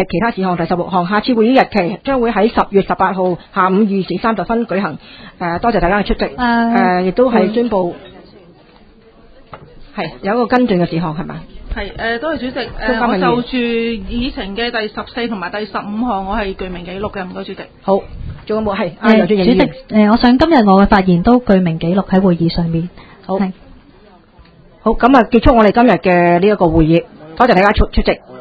嘅其他事項第16項，下次會議日期將會喺10月18號下午2時30分舉行。多謝大家嘅出席。亦都係宣布係有一個跟進嘅事項係咪？ 係多謝主席。我就住議程嘅第14同埋第15項，我係具名記錄嘅，唔該主席。 好，仲有冇係？ 主席，我想今日我嘅發言都具名記錄喺會議上面。好， 好，咁啊，結束我哋今日嘅呢一個會議，多謝大家出席。